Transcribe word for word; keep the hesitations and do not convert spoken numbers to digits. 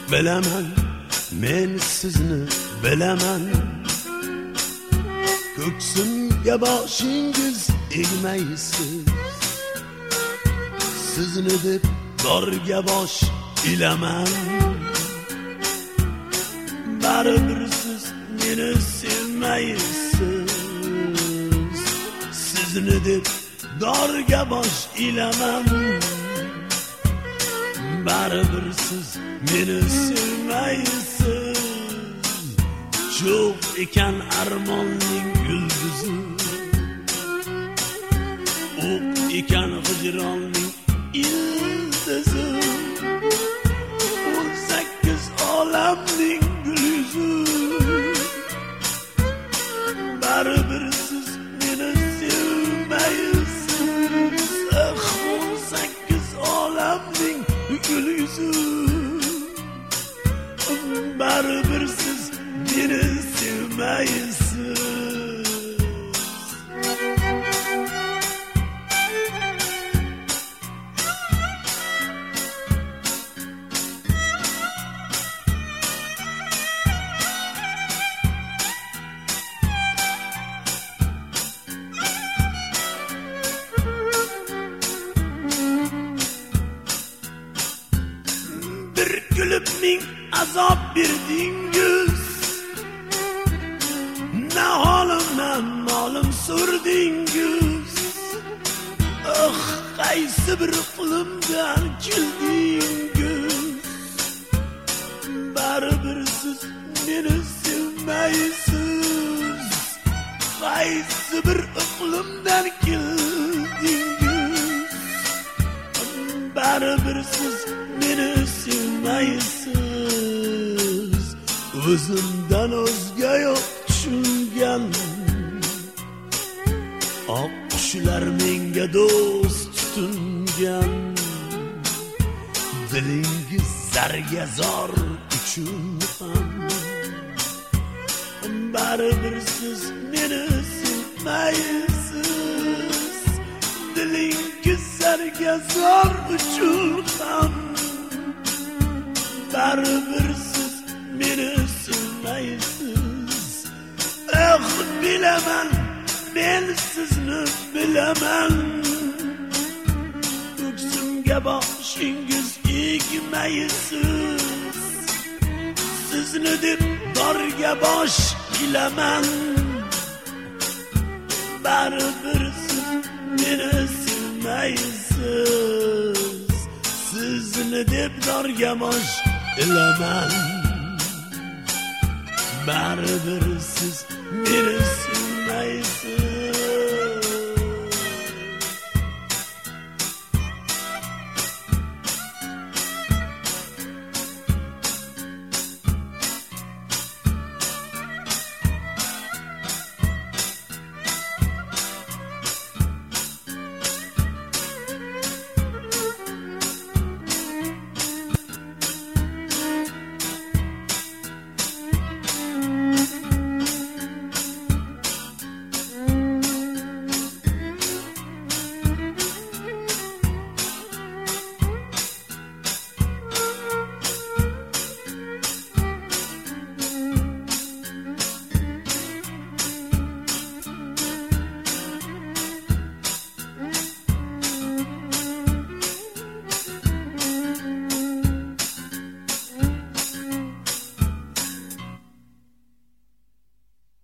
bilaman, men sizni bilaman. Ko'ksimga boshingiz egmaysiz, sizni deb dorga bosh ilaman. Baribir siz meni sevmaysiz, sizni deb dorga bosh ilaman. Baribir siz meni sevmaysiz, çok ekan armonning yulduzi, o'q ekan hijronning ildizi, o'n sakkiz olamning gul yuzi. Baribir siz meni sevmaysiz, o'n sakkiz olamning gul yuzi. Baribir siz meni sevmaysiz. Bir gülüp ming azob berdingiz, ne holimdan molim so'rdingiz. Oh, qaysi bir qo'limdan keldingiz. Baribir siz meni sevmaysiz, qaysi bir qo'limdan keldingiz. Baribir siz meni sevmaysiz, o'zimdan o'zga yo'q tushungan. Oq qushlar menga do'st tutungan, dilingiz zargazor uchun ham. Baribir siz meni sevmaysiz, dilingiz zargazor uchun ham. Baribir siz meni sevmaysiz. Eh, bilaman, men sizni bilaman. Ko'ksimga boshingiz egmaysiz, sizni deb dorga bosh ilaman. Baribir siz meni sevmaysiz, sizni deb dorga bosh ilaman. Baribir siz meni